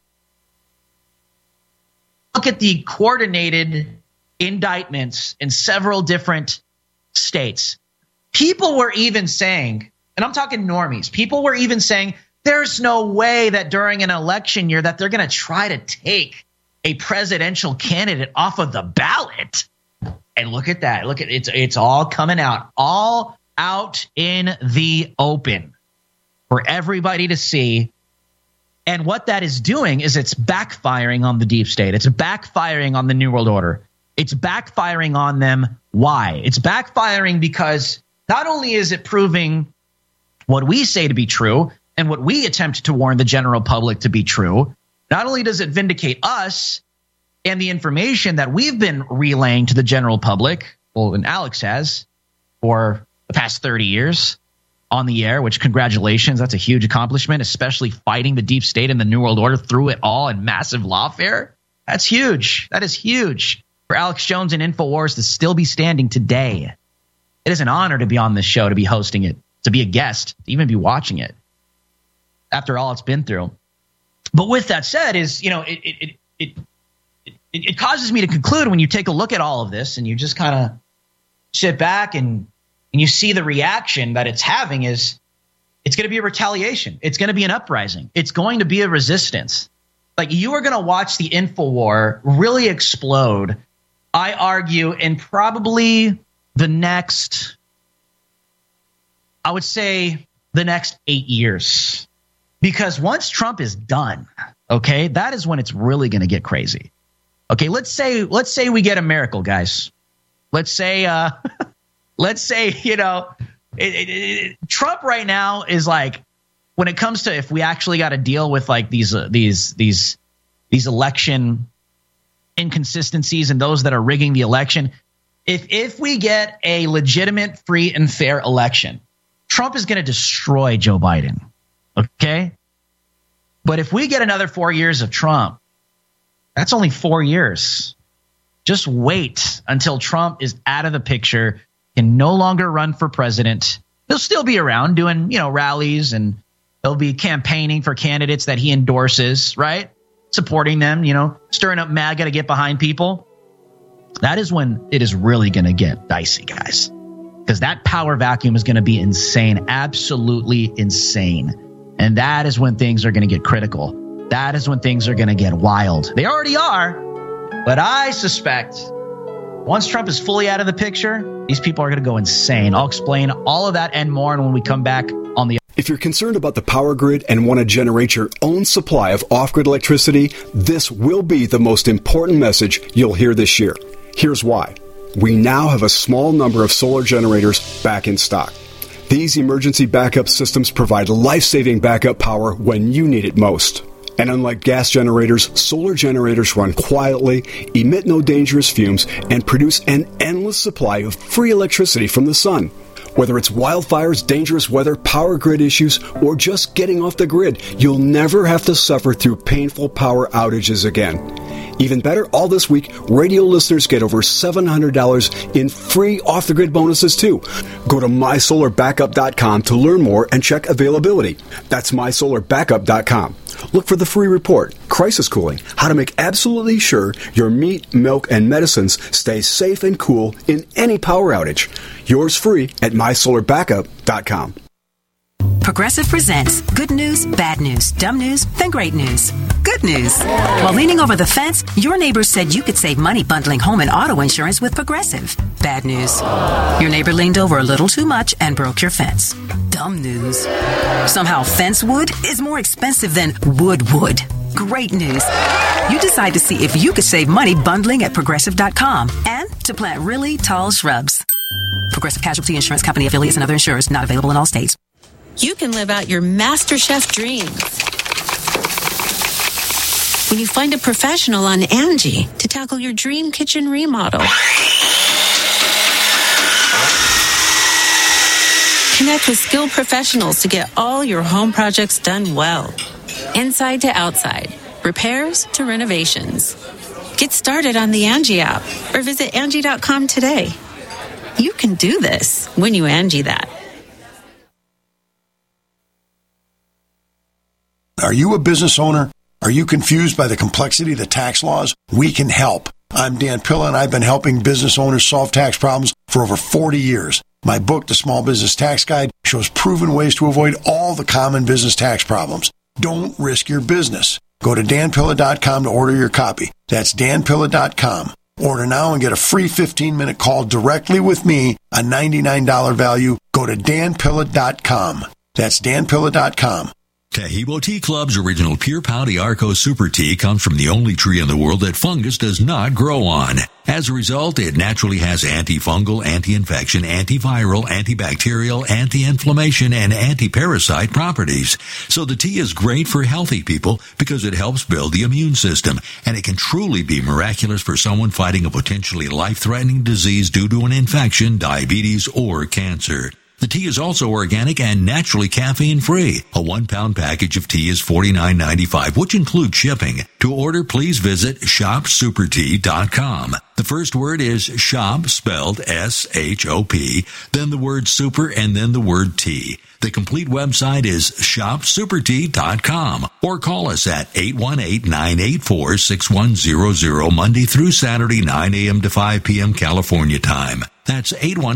Look at the coordinated indictments in several different states. People were even saying, and I'm talking normies, people were even saying there's no way that during an election year that they're going to try to take a presidential candidate off of the ballot. And look at that. Look at it. It's all coming out, all out in the open for everybody to see. And what that is doing is it's backfiring on the deep state. It's backfiring on the New World Order. It's backfiring on them. Why? It's backfiring because not only is it proving what we say to be true and what we attempt to warn the general public to be true, not only does it vindicate us and the information that we've been relaying to the general public, well, and Alex has for the past 30 years on the air, which congratulations, that's a huge accomplishment, especially fighting the deep state and the New World Order through it all in massive lawfare. That's huge. That is huge for Alex Jones and InfoWars to still be standing today. It is an honor to be on this show, to be hosting it, to be a guest, to even be watching it after all it's been through. But with that said, it causes me to conclude when you take a look at all of this and you just kind of sit back and you see the reaction that it's having is it's going to be a retaliation. It's going to be an uprising. It's going to be a resistance. Like, you are going to watch the InfoWar really explode, I argue, in probably the next, I would say the next 8 years. Because once Trump is done, okay, that is when it's really going to get crazy. Okay, let's say we get a miracle, guys. Let's say, Trump right now is like, when it comes to if we actually got to deal with like these election inconsistencies and those that are rigging the election, if we get a legitimate, free and fair election, Trump is going to destroy Joe Biden. Okay, but if we get another 4 years of Trump, that's only 4 years. Just wait until Trump is out of the picture, can no longer run for president. He'll still be around doing, rallies, and he'll be campaigning for candidates that he endorses, right? Supporting them, stirring up MAGA to get behind people. That is when it is really going to get dicey, guys, because that power vacuum is going to be insane, absolutely insane. And that is when things are going to get critical. That is when things are going to get wild. They already are, but I suspect once Trump is fully out of the picture, these people are going to go insane. I'll explain all of that and more when we come back on the... If you're concerned about the power grid and want to generate your own supply of off-grid electricity, this will be the most important message you'll hear this year. Here's why. We now have a small number of solar generators back in stock. These emergency backup systems provide life-saving backup power when you need it most. And unlike gas generators, solar generators run quietly, emit no dangerous fumes, and produce an endless supply of free electricity from the sun. Whether it's wildfires, dangerous weather, power grid issues, or just getting off the grid, you'll never have to suffer through painful power outages again. Even better, all this week, radio listeners get over $700 in free off-the-grid bonuses, too. Go to MySolarBackup.com to learn more and check availability. That's MySolarBackup.com. Look for the free report, Crisis Cooling, how to make absolutely sure your meat, milk, and medicines stay safe and cool in any power outage. Yours free at MySolarBackup.com. Progressive presents good news, bad news, dumb news, then great news. Good news. While leaning over the fence, your neighbor said you could save money bundling home and auto insurance with Progressive. Bad news. Your neighbor leaned over a little too much and broke your fence. Dumb news. Somehow fence wood is more expensive than wood. Great news. You decide to see if you could save money bundling at Progressive.com and to plant really tall shrubs. Progressive Casualty Insurance Company affiliates and other insurers not available in all states. You can live out your MasterChef dreams when you find a professional on Angie to tackle your dream kitchen remodel. Connect with skilled professionals to get all your home projects done well. Inside to outside, repairs to renovations. Get started on the Angie app or visit Angie.com today. You can do this when you Angie that. Are you a business owner? Are you confused by the complexity of the tax laws? We can help. I'm Dan Pilla, and I've been helping business owners solve tax problems for over 40 years. My book, The Small Business Tax Guide, shows proven ways to avoid all the common business tax problems. Don't risk your business. Go to danpilla.com to order your copy. That's danpilla.com. Order now and get a free 15-minute call directly with me, a $99 value. Go to danpilla.com. That's danpilla.com. Tahibo Tea Club's original Pure Pau d'Arco Super Tea comes from the only tree in the world that fungus does not grow on. As a result, it naturally has antifungal, anti-infection, antiviral, antibacterial, anti-inflammation, and anti-parasite properties. So the tea is great for healthy people because it helps build the immune system, and it can truly be miraculous for someone fighting a potentially life-threatening disease due to an infection, diabetes, or cancer. The tea is also organic and naturally caffeine-free. A 1-pound package of tea is $49.95, which includes shipping. To order, please visit shopsupertea.com. The first word is shop, spelled S-H-O-P, then the word super, and then the word tea. The complete website is shopsupertea.com, or call us at 818-984-6100 Monday through Saturday, 9 a.m. to 5 p.m. California time. That's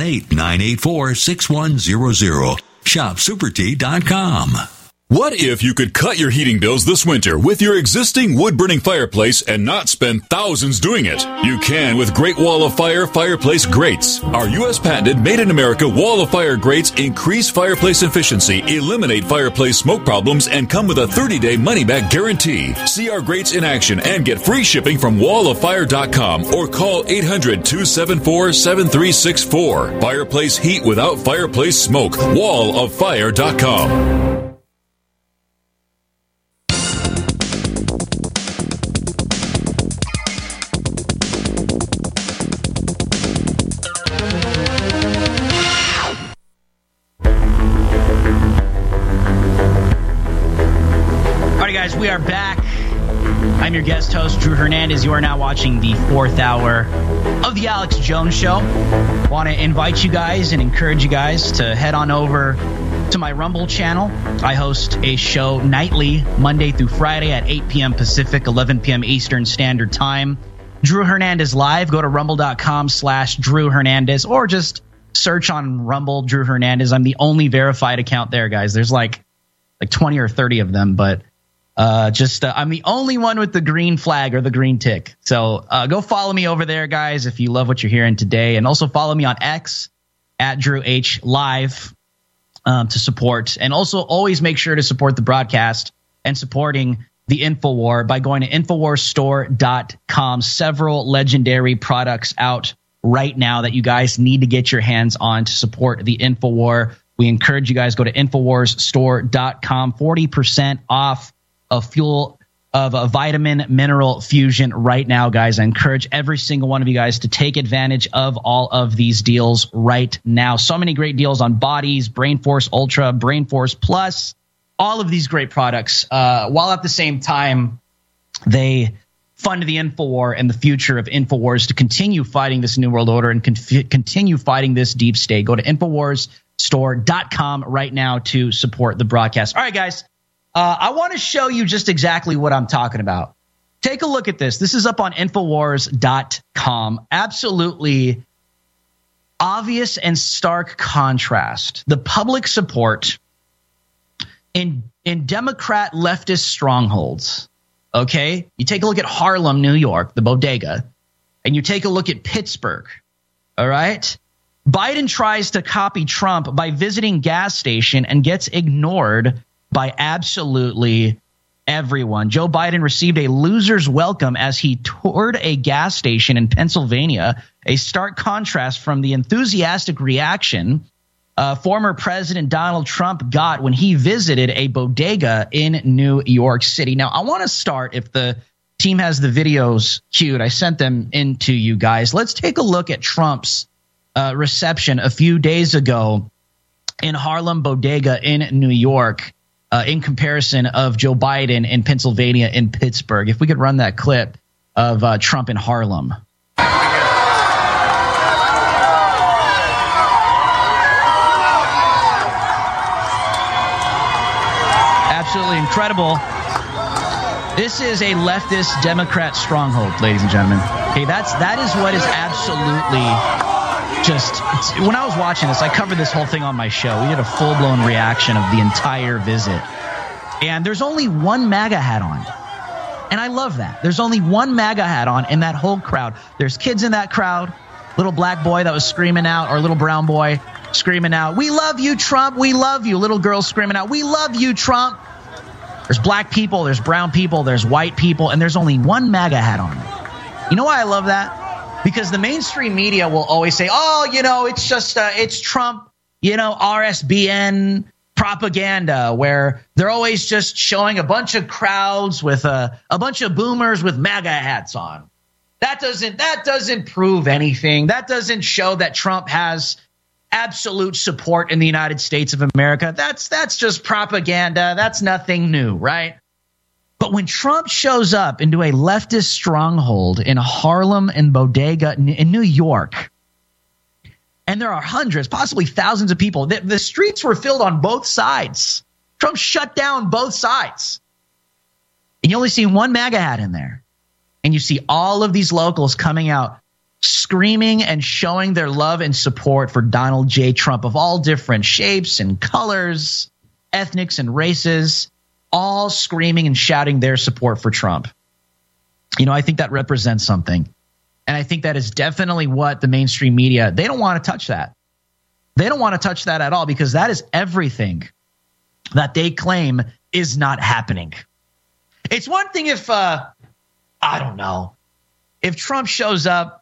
818-984-6100. shopsupertea.com. What if you could cut your heating bills this winter with your existing wood-burning fireplace and not spend thousands doing it? You can with Great Wall of Fire fireplace grates. Our U.S. patented made-in-America Wall of Fire grates increase fireplace efficiency, eliminate fireplace smoke problems, and come with a 30-day money-back guarantee. See our grates in action and get free shipping from walloffire.com or call 800-274-7364. Fireplace heat without fireplace smoke. walloffire.com. We are back. I'm your guest host, Drew Hernandez. You are now watching the 4th hour of the Alex Jones Show. Want to invite you guys and encourage you guys to head on over to my Rumble channel. I host a show nightly, Monday through Friday at 8 p.m. Pacific, 11 p.m. Eastern Standard Time. Drew Hernandez Live. Go to rumble.com/Drew Hernandez or just search on Rumble Drew Hernandez. I'm the only verified account there, guys. There's like 20 or 30 of them, but I'm the only one with the green flag or the green tick. So go follow me over there, guys, if you love what you're hearing today. And also follow me on X at Drew H Live to support. And also always make sure to support the broadcast and supporting the InfoWar by going to InfoWarsStore.com. Several legendary products out right now that you guys need to get your hands on to support the InfoWar. We encourage you guys go to InfoWarsStore.com. 40% off a fuel of a vitamin mineral fusion right now, guys. I encourage every single one of you guys to take advantage of all of these deals right now. So many great deals on Bodies, Brain Force Ultra, Brain Force Plus, all of these great products, while at the same time they fund the InfoWar and the future of InfoWars to continue fighting this New World Order and continue fighting this deep state. Go to InfoWarsStore.com right now to support the broadcast. All right, guys. I want to show you just exactly what I'm talking about. Take a look at this. This is up on Infowars.com. Absolutely obvious and stark contrast. The public support in Democrat leftist strongholds, okay? You take a look at Harlem, New York, the bodega, and you take a look at Pittsburgh, all right? Biden tries to copy Trump by visiting gas station and gets ignored by absolutely everyone. Joe Biden received a loser's welcome as he toured a gas station in Pennsylvania, a stark contrast from the enthusiastic reaction former President Donald Trump got when he visited a bodega in New York City. Now, I want to start, if the team has the videos queued, I sent them in to you guys. Let's take a look at Trump's reception a few days ago in Harlem Bodega in New York in comparison of Joe Biden in Pennsylvania and Pittsburgh. If we could run that clip of Trump in Harlem. Absolutely incredible. This is a leftist Democrat stronghold, ladies and gentlemen. Okay, that is what is absolutely just. When I was watching this, I covered this whole thing on my show. We did a full-blown reaction of the entire visit. And there's only one MAGA hat on. And I love that. There's only one MAGA hat on in that whole crowd. There's kids in that crowd. Little black boy that was screaming out, or little brown boy screaming out, "We love you, Trump. We love you." Little girl screaming out, "We love you, Trump." There's black people, there's brown people, there's white people, and there's only one MAGA hat on. You know why I love that? Because the mainstream media will always say, oh, you know, it's just, it's Trump, you know, RSBN propaganda, where they're always just showing a bunch of crowds with a bunch of boomers with MAGA hats on. That doesn't prove anything. That doesn't show that Trump has absolute support in the United States of America. That's just propaganda. That's nothing new, right? But when Trump shows up into a leftist stronghold in Harlem and Bodega in New York, and there are hundreds, possibly thousands of people, the streets were filled on both sides. Trump shut down both sides. And you only see one MAGA hat in there. And you see all of these locals coming out screaming and showing their love and support for Donald J. Trump of all different shapes and colors, ethnics and races, all screaming and shouting their support for Trump. You know, I think that represents something. And I think that is definitely what the mainstream media, they don't want to touch that. They don't want to touch that at all, because that is everything that they claim is not happening. It's one thing if, I don't know, if Trump shows up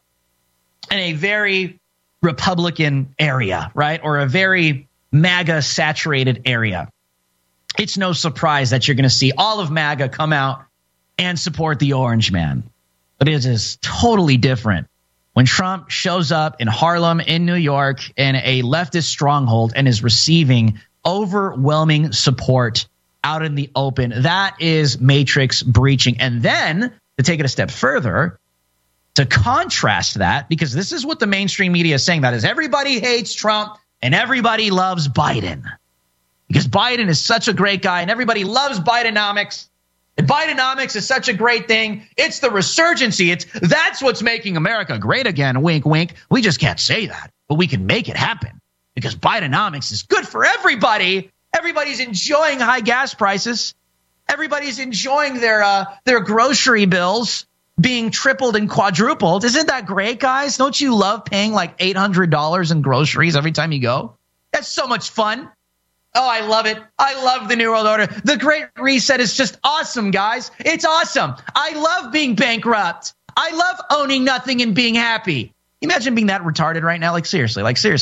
in a very Republican area, right, or a very MAGA saturated area, it's no surprise that you're going to see all of MAGA come out and support the orange man. But it is totally different when Trump shows up in Harlem, in New York, in a leftist stronghold and is receiving overwhelming support out in the open. That is matrix breaching. And then, to take it a step further, to contrast that, because this is what the mainstream media is saying, that is, everybody hates Trump and everybody loves Biden. Because Biden is such a great guy and everybody loves Bidenomics. And Bidenomics is such a great thing. It's the resurgency. That's what's making America great again. Wink, wink. We just can't say that, but we can make it happen because Bidenomics is good for everybody. Everybody's enjoying high gas prices. Everybody's enjoying their grocery bills being tripled and quadrupled. Isn't that great, guys? Don't you love paying like $800 in groceries every time you go? That's so much fun. Oh, I love it. I love the New World Order. The Great Reset is just awesome, guys. It's awesome. I love being bankrupt. I love owning nothing and being happy. Imagine being that retarded right now. Like seriously.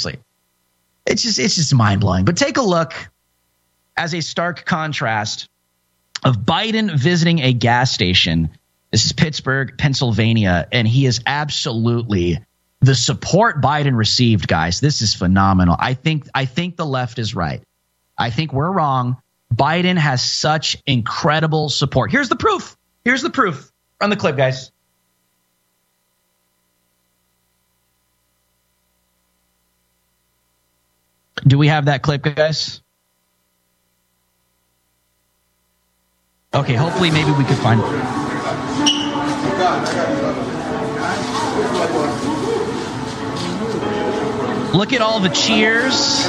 It's just mind-blowing. But take a look as a stark contrast of Biden visiting a gas station. This is Pittsburgh, Pennsylvania, and he is absolutely the support Biden received, guys. This is phenomenal. I think the left is right. I think we're wrong. Biden has such incredible support. Here's the proof. Run the clip, guys. Do we have that clip, guys? Okay, hopefully maybe we could find it. Look at all the cheers.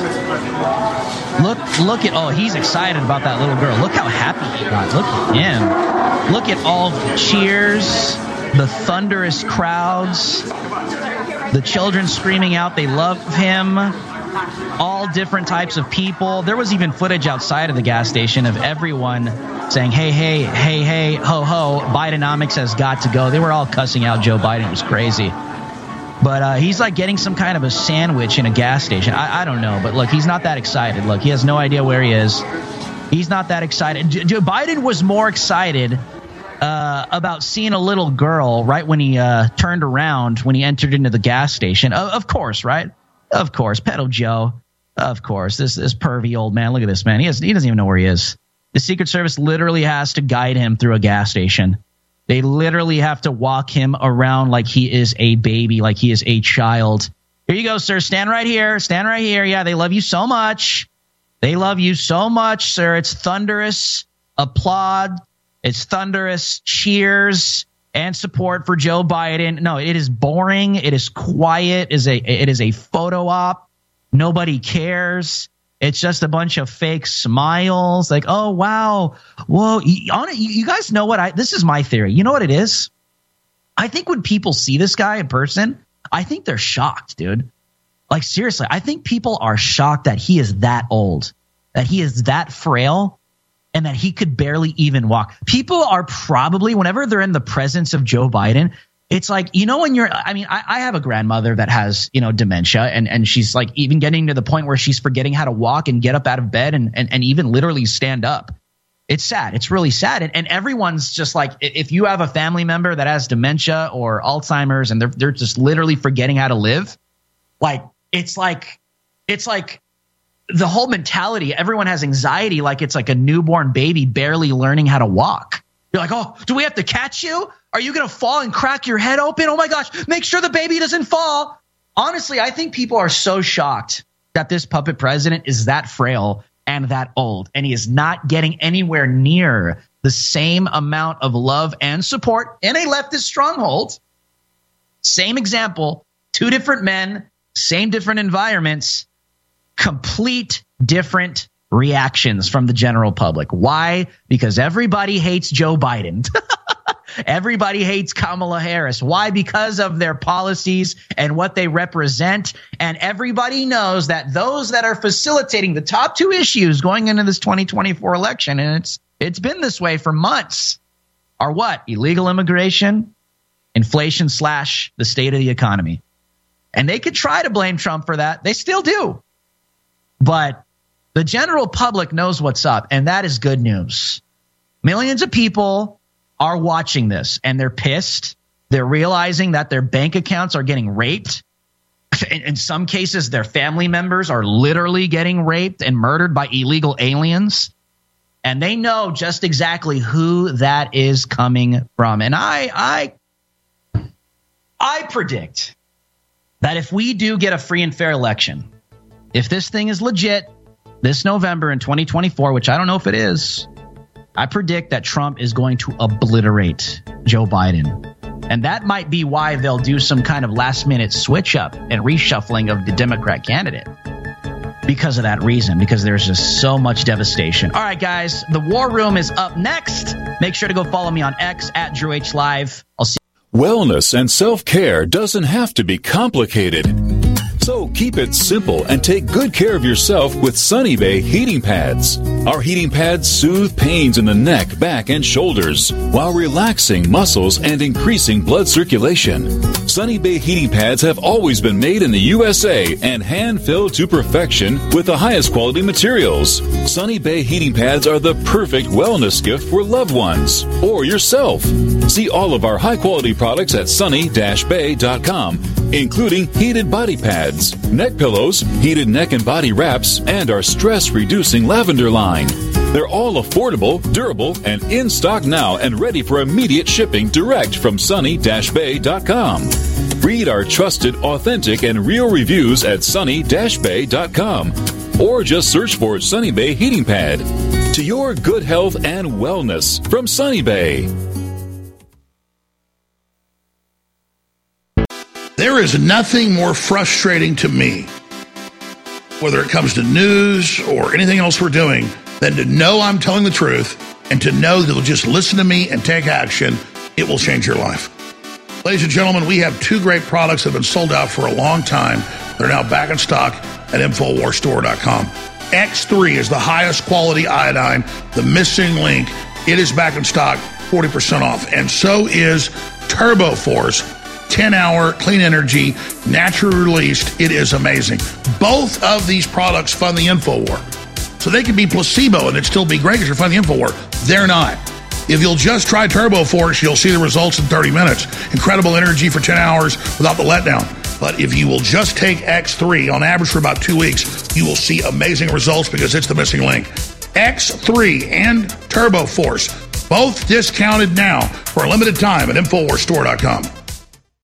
Look at, oh, he's excited about that little girl. Look how happy he got. Look at him. Look at all the cheers, the thunderous crowds, the children screaming out they love him, all different types of people. There was even footage outside of the gas station of everyone saying, hey, hey, hey, hey, ho, ho, Bidenomics has got to go. They were all cussing out Joe Biden. It was crazy. But he's like getting some kind of a sandwich in a gas station. I don't know. But look, he's not that excited. Look, he has no idea where he is. He's not that excited. Joe Biden was more excited about seeing a little girl right when he turned around when he entered into the gas station. Of course, right? Of course. Pedo Joe. Of course. This pervy old man. Look at this man. He doesn't even know where he is. The Secret Service literally has to guide him through a gas station. They literally have to walk him around like he is a baby, like he is a child. Here you go, sir. Stand right here. Stand right here. Yeah, they love you so much. They love you so much, sir. It's thunderous applaud. It's thunderous cheers and support for Joe Biden. No, it is boring. It is quiet. It is a photo op. Nobody cares. It's just a bunch of fake smiles. Like, oh, wow. Whoa. You guys know what this is my theory. You know what it is? I think when people see this guy in person, I think they're shocked, dude. Like, seriously, I think people are shocked that he is that old, that he is that frail, and that he could barely even walk. People are probably, whenever they're in the presence of Joe Biden, it's like, you know, when I have a grandmother that has, dementia, and she's like even getting to the point where she's forgetting how to walk and get up out of bed and even literally stand up. It's sad. It's really sad. And everyone's just like, if you have a family member that has dementia or Alzheimer's and they're just literally forgetting how to live, it's like the whole mentality, everyone has anxiety like it's like a newborn baby barely learning how to walk. You're like, oh, do we have to catch you? Are you going to fall and crack your head open? Oh, my gosh, make sure the baby doesn't fall. Honestly, I think people are so shocked that this puppet president is that frail and that old, and he is not getting anywhere near the same amount of love and support in a leftist stronghold. Same example, two different men, same different environments, complete different reactions from the general public. Why? Because everybody hates Joe Biden. Everybody hates Kamala Harris. Why? Because of their policies and what they represent. And everybody knows that those that are facilitating the top two issues going into this 2024 election, and it's been this way for months, are what? Illegal immigration, inflation / the state of the economy. And they could try to blame Trump for that. They still do. But the general public knows what's up, and that is good news. Millions of people are watching this, and they're pissed. They're realizing that their bank accounts are getting raped. In some cases, their family members are literally getting raped and murdered by illegal aliens. And they know just exactly who that is coming from. And I predict that if we do get a free and fair election, if this thing is legit this November in 2024, which I don't know if it is, I predict that Trump is going to obliterate Joe Biden. And that might be why they'll do some kind of last minute switch up and reshuffling of the Democrat candidate. Because of that reason, because there's just so much devastation. All right, guys, the War Room is up next. Make sure to go follow me on X at Drew H Live. I'll see you. Wellness and self-care doesn't have to be complicated. So keep it simple and take good care of yourself with Sunny Bay heating pads. Our heating pads soothe pains in the neck, back, and shoulders while relaxing muscles and increasing blood circulation. Sunny Bay heating pads have always been made in the USA and hand-filled to perfection with the highest quality materials. Sunny Bay heating pads are the perfect wellness gift for loved ones or yourself. See all of our high-quality products at sunny-bay.com, including heated body pads, neck pillows, heated neck and body wraps, and our stress-reducing lavender line. They're all affordable, durable, and in stock now and ready for immediate shipping direct from sunny-bay.com. Read our trusted, authentic, and real reviews at sunny-bay.com or just search for Sunny Bay Heating Pad. To your good health and wellness from Sunny Bay. There is nothing more frustrating to me whether it comes to news or anything else we're doing, than to know I'm telling the truth and to know that you'll just listen to me and take action. It will change your life. Ladies and gentlemen, we have 2 great products that have been sold out for a long time. They're now back in stock at InfoWarsStore.com. X3 is the highest quality iodine, the missing link. It is back in stock, 40% off. And so is Turbo Force, 10-hour clean energy, naturally released. It is amazing. Both of these products fund the InfoWar. So they can be placebo and it'd still be great because you're funding the InfoWar. They're not. If you'll just try Turbo Force, you'll see the results in 30 minutes. Incredible energy for 10 hours without the letdown. But if you will just take X3 on average for about 2 weeks, you will see amazing results because it's the missing link. X3 and Turbo Force, both discounted now for a limited time at InfoWarsStore.com.